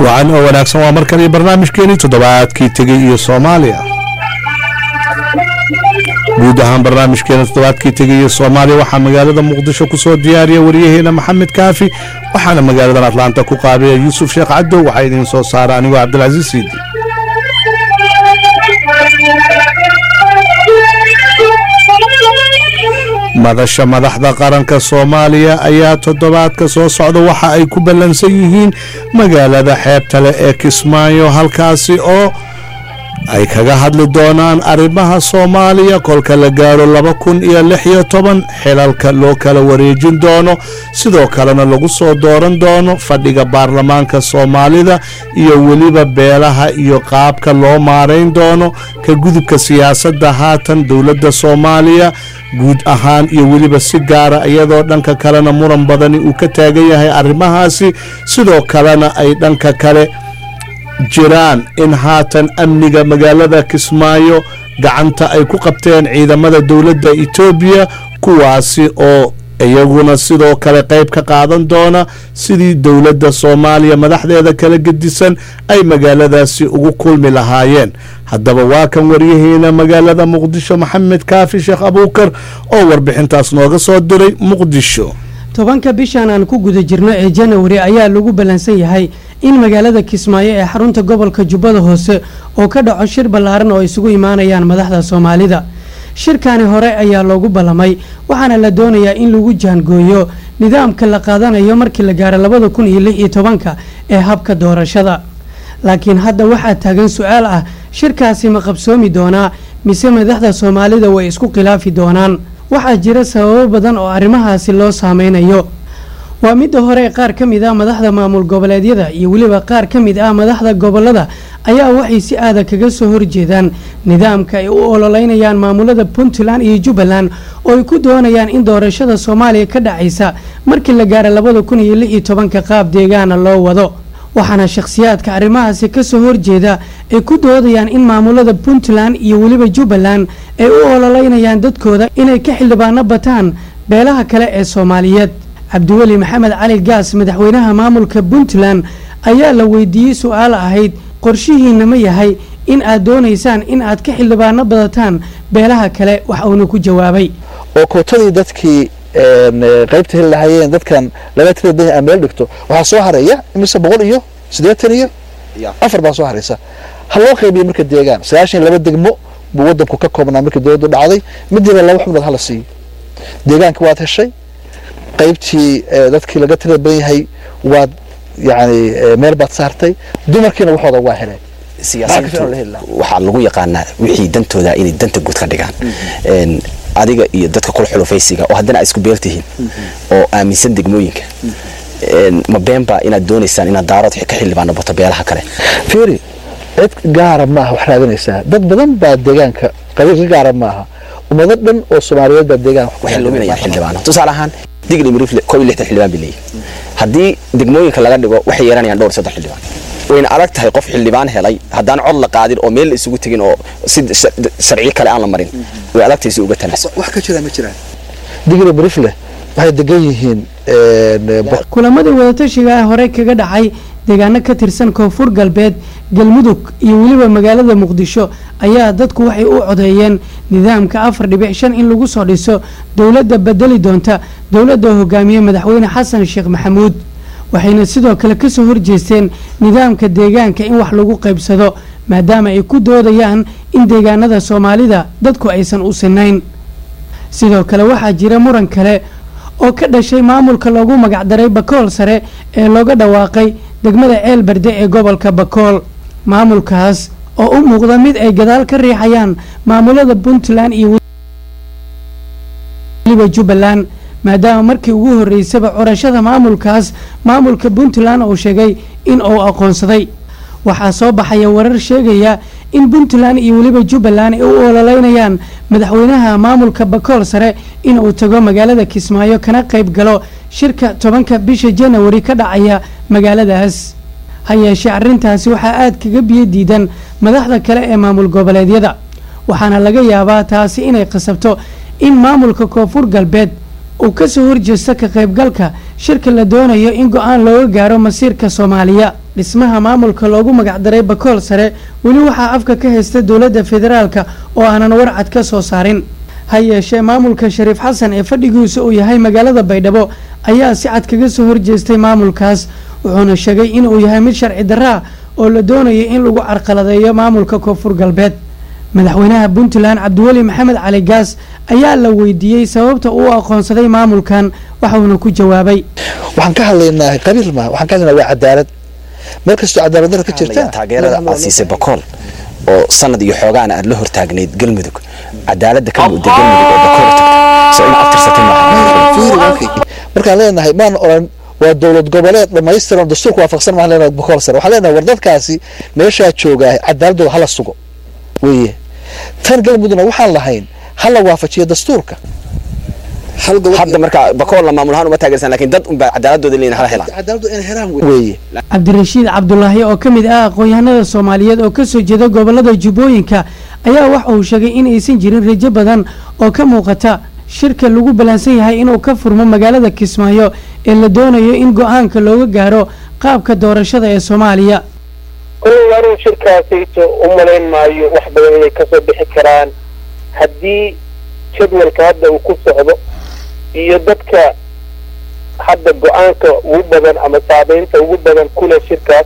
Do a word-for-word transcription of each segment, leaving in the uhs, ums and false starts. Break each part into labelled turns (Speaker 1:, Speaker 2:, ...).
Speaker 1: وعن أول أكسن ومركز برنامج كيني تضبعات كي تجي صوماليا guud ahaan barnaamijkeena toddobaadkii tegay Soomaaliya waxa magaalada Muqdisho ku soo diyaariyay wariyaheena Maxamed Kaafi waxaana magaalada Atlanta ku qaabilay Yuusuf Sheekh Caddow waxa idin soo saaray anigu Cabdulcasiis Siidi madasha madaxda qaranka Soomaaliya ayaa toddobaadka soo socda waxa ay ku ballansan yihiin magaalada xeebta leh ee Kismaayo halkaasi oo ay kaga hadli doonaan arrimaha Soomaaliya kolka la gaaro laba kun iyo lix iyo toban xilalka loo kala wareejin doono sidoo kalena lagu soo dooran doono fadhiga baarlamaanka Soomaalida iyo waliba beelaha iyo qaabka loo maareyn doono ka gudubka siyaasadda haatan dawladda Soomaaliya guud ahaan iyo waliba si gaar ah iyadoo dhanka kalena muran badani uu ka taagan yahay arrimahaasi sidoo kalena ay dhanka kale jiraan in haatan amniga magaalada Kismaayo gacanta ay ku qabteen ciidamada dawladda Itoobiya kuwaasi oo iyaguna sidoo kale qayb ka qaadan doona sidii dawladda Soomaaliya madaxdeeda kala gedisan ay magaaladaasi ugu kulmi lahaayeen haddaba waa kan wariyaheena magaalada Muqdisho Maxamed Kaafi Sheekh Abuukar oo warbixintaas nooga soo diray Muqdisho
Speaker 2: tobanka bishan aan ku guda jirno ee January ayaa lagu balansan yahay in magaalada Kismaayo ee xarunta gobolka Jubbada Hoose oo ka dhaco shir ballaaran oo isugu imaanayaan madaxda Soomaalida shirkani hore ayaa loogu balamay waxaana la doonayaa in lagu jaangooyo nidaamka la qaadanayo markii la gaaro laba kun iyo lix iyo toban ee habka doorashada laakiin hadda waxa taagan su'aal ah shirkaasi ma qabsoomi doonaa mise madaxda Soomaalida way isku khilaafi doonaan waxa jira sababo badan oo arrimahaasi loo saameynayo waa mid hore qaar kamid ah madaxda maamul goboleedyada iyo waliba qaar kamid ah madaxda gobolada ayaa waxay si aad kaga soo horjeedaan nidaamka ay u ololeynayaan maamulada Puntland iyo Jubbaland oo ay ku doonayaan in doorashada Soomaaliya ka dhacaysa markii la gaaro laba kun iyo lix iyo toban qaab deegaana loo wado waxaana shakhsiyaadka arrimahaasi ka soo horjeeda ay ku doodayaan in maamulada Puntland iyo waliba Jubbaland ay u ololeynayaan dadkooda inay ka xildhibaano bataan beelaha kale ee Soomaaliyeed Cabdiweli Maxamed Cali Gaas madaxweynaha maamulka Puntland ayaa la weydiiyay su'aal ahayd qorshihiina ma yahay in aad doonaysaan in aad ka xildhibaano badataan beelaha kale wax uu ku jawaabay
Speaker 3: oo kootadii dadkii een qaybta helahayeen dadkan laga tirada ameel dhigto waxa soo hareeya imisa boqol iyo siddeetan iyo afar baa soo hareysa hal loo qaybiyo marka deegaan sagaashan iyo laba degmo buu wadanku ka koobnaa markii dawladdu dhacday midna laba xubnood hal sii deegaanka waad heshay qaybtii dadkii laga tirada yahay waad yaani meel baad saartay dumarkiina waxooda waa heleen
Speaker 4: siyaasadda waxa lagu yaqaanaa wixii dantooda inay danta guud ka dhigaan een adiga iyo dadka kula xulufaysiga oo haddana isku beeltihiin oo aaminsan degmooyinka een ma beenba inaad doonaysaan inaad daarad ka xildhibaano bato beelaha kale
Speaker 3: fiiri cid gaar ma ah wax raadinaysaa dad badan baa deegaanka qabiil gaar ma aha ummad dhan oo Soomaaliyeed baa deegaan
Speaker 4: wax luminaya xildhibaano tusaale ahaan digli mirifle koob iyo lixdan xildhibaan bilay haddii degmooyinka laga dhigo waxay yeeranayaan dhowr saddex xildhibaan وين أردت هاي قف حلبان هلاي هدان عضل قادر أو ميل يسوق تجين أو سد سرعي كلا أنا مرين وأردت يسوق تنا
Speaker 3: وحكي كذا متجرا دقيقة بريفله وهاي دقيقين
Speaker 2: كل ما ده وتشجع هراك كجد عاي دجانا كترسن كفور قلبات قلمدك يولي بمجال مقدشة أيها ضدك وحي أوعديان نظام كأفر بعشان إن لجوس عليسو دولة بدل دونتا دولة ده جامية مدحوين حسن الشيخ محمود waxayna sidoo kale ka soo horjeesteen nidaamka deegaanka in wax lagu qaybsado maadaama ay ku doodayaan in deegaanada Soomaalida dadku aysan u sinayn sidoo kale waxa jira muran kale oo ka dhashay maamulka lagu magac daray Bakool sare ee looga dhawaaqay degmada Ceelbarde ee gobolka Bakool maamulkaas oo u muuqda mid ay gadaal ka riixayaan maamulada Puntland iyo Jubbaland maadaama markii ugu horeysay curashada maamulkaas maamulka Puntland oo sheegay in uu aqoonsaday waxa soo baxay warar sheegaya in Puntland iyo waliba Jubbaland ay u ololeynayaan madaxweynaha maamulka Bakool sare in uu tago magaalada Kismaayo kana qayb galo shirka tobanka bisha January ka dhacaya magaaladaas hayeeshee arintaasi waxa aad kaga biyo diidan madaxda kale ee maamul goboleedyada waxaana laga yaabaa taasi inay qasabto in maamulka Koonfur Galbeed oo ka soo horjeesta ka qaybgalka shirka la doonayo in go'aan looga gaaro masiirka Soomaaliya dhismaha maamulka loogu magacdaray bakool sare weli waxaa afka ka haysta dowladda federaalka oo aanan warcad ka soo saarin ha yeeshee maamulka shariif xasan ee fadhigiisa uu yahay magaalada baydhabo ayaa si cad kaga soo horjeestay maamulkaas wuxuuna sheegay inuu yahay mid sharci darra oo la doonaya in lagu carqaladeeyo maamulka koonfur galbeed madaxweynaha puntland cabdiweli maxamed cali gaas ayaa la weydiiyey sababta uu aqoonsaday maamulkan waxuuna ku jawaabay
Speaker 3: waxaan ka hadlaynaa qabiil ma waxaan ka hadlaynaa waa cadaalad meel kastoo cadaalad darro ka jirta
Speaker 4: taageerada aad siisay bakool oo sanad iyo xoogaan aad la hortaagnayd galmudug cadaaladda ka muddo galmudug oo bakool tagtay soo in abtirsatay maaha
Speaker 3: markaan leenahay maan oran waa dowlad goboleed dhamaystiran dastuurka waafaqsan maan leenahay bakool sare waxaan leenahay war dadkaasi meeshaa joogaa cadaaladooda hala sugo weeye tan galmudugna waxaan lahayn hala waafajiyo dastuurka
Speaker 4: hadda marka bakool la maamulahaan uma taageersan laakiin dad unbaa cadaaladooda leeyahay hala helaan
Speaker 3: cadaaladooda in helaan weeye
Speaker 2: cabdirashiid cabdulaahi oo ka mid ah aqoon-yahanada soomaaliyeed oo kasoo jeeda gobolada jubbooyinka ayaa waxa uu sheegay in aysan jirin rajo badan oo ka muuqata shirka lagu balansan yahay inuu ka furmo magaalada kismaayo ee la doonayo in go-aanka looga gaaro qaabka doorashada ee soomaaliya
Speaker 5: kullay anuu shirkaasayto u malayn maayo wax badan inay kasoo bixi karaan haddii jadwalka hadda uu ku socdo iyo dadka hadda go-aanka ugu badan ama saameynta ugu badan kule shirkaas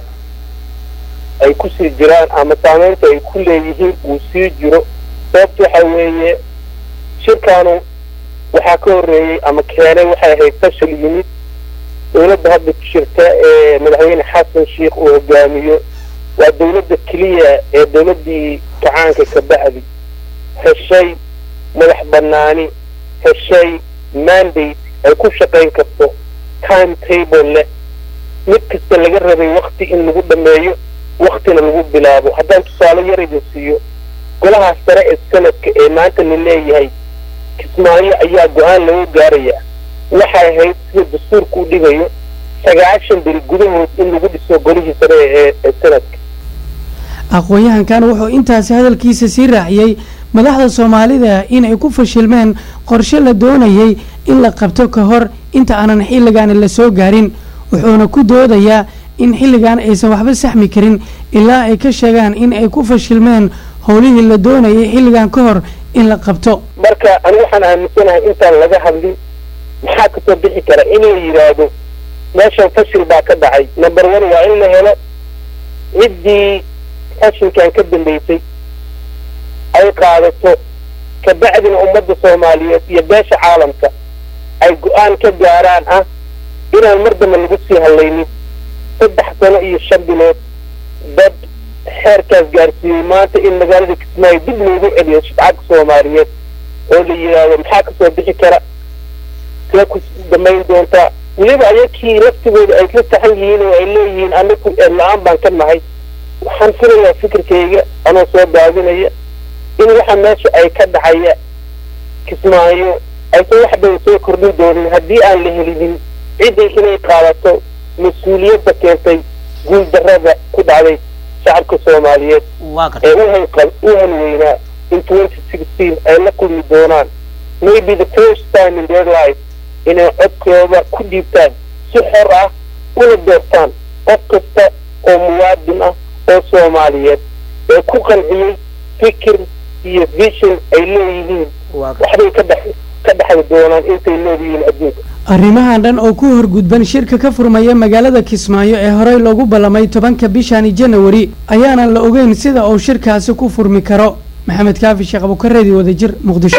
Speaker 5: ay kusii jiraan ama saameynta ay ku leeyihiin uu sii jiro sababta waxa weeye shirkaanu waxaa ka horreeyey ama keenay waxay ahayd fashal yimid dowladda hadda ku jirta ee madaxweyne xasan sheikh uu hogaamiyo waa dowladda keliya ee dowladdii gacaanka ka bacdi heshay madax banaani heshay mandate ay ku shaqayn karto time table leh mid kasta laga rabay wakti in lagu dhameeyo waktina lagu bilaabo haddaan tusaale yar idin siiyo golaha sare ee sanadka ee maanta la leeyahay kismaayo ayaa go-aan lagu gaarayaa waxay ahayd sida dastuurka u dhigayo sagaashan beri gudahood in lagu dhiso golihii sare ee sanadka
Speaker 2: aqoon-yahankan wuxuu intaasi hadalkiisa sii raaciyey madaxda soomaalida inay ku fashilmeen qorshe la doonayay in la qabto ka hor inta aanan xilligan la soo gaarin wuxuuna ku doodayaa in xilligan aysan waxba saxmi karin ilaa ay ka sheegaan in ay ku fashilmeen howlihii la doonayay xilligan ka hor in la qabto
Speaker 5: marka anigu waxaan aaminsanahay intaan laga hadlin maxaa kasoo bixi kara in la yidhaahdo meeshan fashil baa ka dhacay number one waa in la helo ciddii fashilkan ka dambeysay ay qaadato kabacdina ummadda soomaaliyeed iyo beesha caalamka ay go-aan ka gaaraan ah inaan mar dambe lagu sii hadlaynin saddex sano iyo shan bilood dad xeerkaas gaarsiiyey maanta in magaalada kismaayo dib loogu celiyo shacabka soomaaliyeed oo la yidhaahdo maxaa kasoo bixi kara see ku damayn doontaa weliba ayakii laftigooda ay ka taxan yihiin oo ay leeyihiin anaku eedla-aan baan ka nahay waxaan filayaa fikirkayga anoo soo daadinaya in waxa meesha ay ka dhacaya kismaayo aysan wax badan soo kordhin doonin haddii aan la helinin ciddii inay qaadato mas-uuliyadda keentay guuldarrada ku dhacday shacabka soomaaliyeed ee uhanqal u hanweynaa in twenty sixteen ay la kulmi doonaan maybe the first time in their life inay codkooda ku dhiibtaan si xor ah una doortaan qof kasta oo muwaadin ah oo soomaaliyeed ee ku qanciyey fikir iyo vision ay leeyihiin waxbay ka dhex ka dhexli doonaan intay leeyihiin adduunka
Speaker 2: arrimahan dhan oo ku horgudban shirka ka furmaya magaalada kismaayo ee horey loogu ballamay tobanka bishani janawari ayaanan la ogeyn sida uu shirkaasi ku furmi karo maxamed kaafi sheekh abukareedi wadajir muqdisho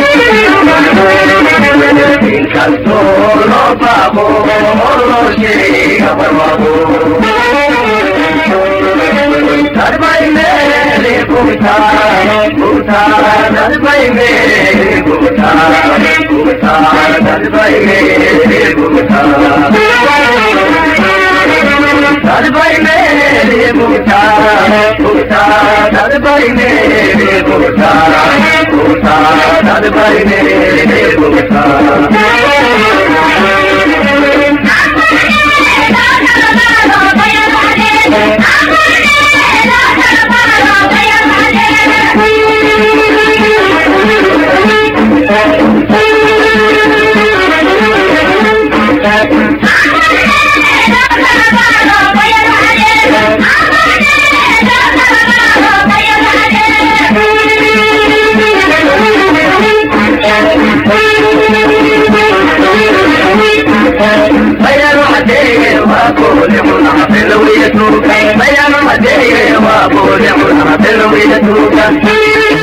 Speaker 6: Thank you. tuuga bayaan ma deeyo waa boode cunama below ila tuuga